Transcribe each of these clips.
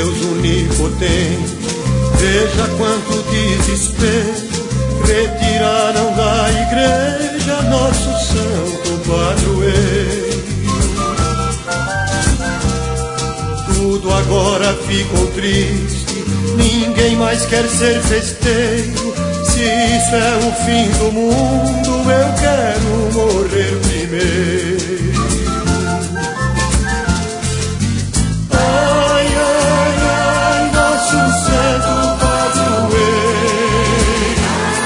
Deus onipotente, veja quanto desespero retiraram da igreja nosso santo padroeiro. Tudo agora ficou triste, ninguém mais quer ser festeiro. Se isso é o fim do mundo, eu quero morrer primeiro. Ai, ai, ai, nosso santo padroeiro.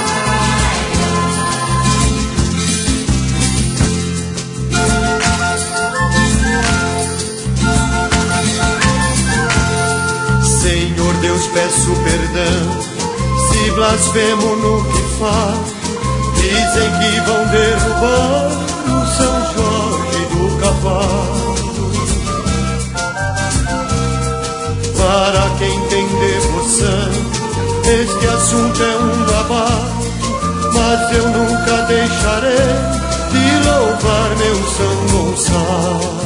Senhor Deus, peço perdão se blasfemo no que faço. Dizem que vão derrubar o São Jorge do Cavalo. Para quem tem devoção, este assunto é um babado, mas eu nunca deixarei de louvar meu São Gonçalo.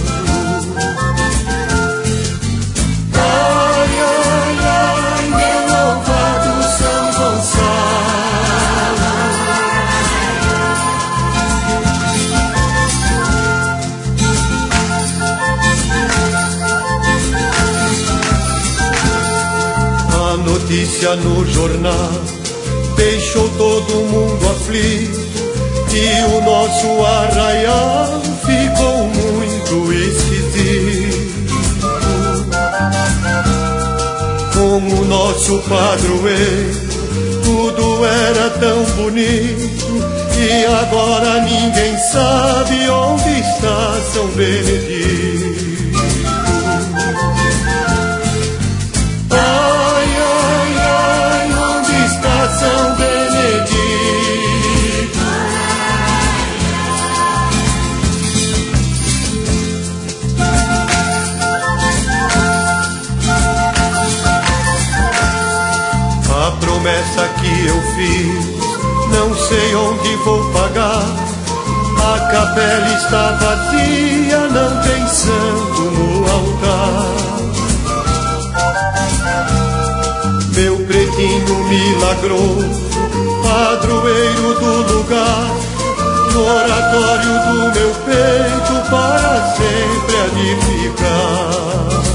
A notícia no jornal deixou todo mundo aflito, e o nosso arraial ficou muito esquisito. Com o nosso padroeiro tudo era tão bonito, e agora ninguém sabe onde está São Benedito. São Benedito. A promessa que eu fiz, não sei onde vou pagar. A capela está vazia, não tem santo no altar. Meu pretinho milagroso, padroeiro do lugar, no oratório do meu peito para sempre há de ficar.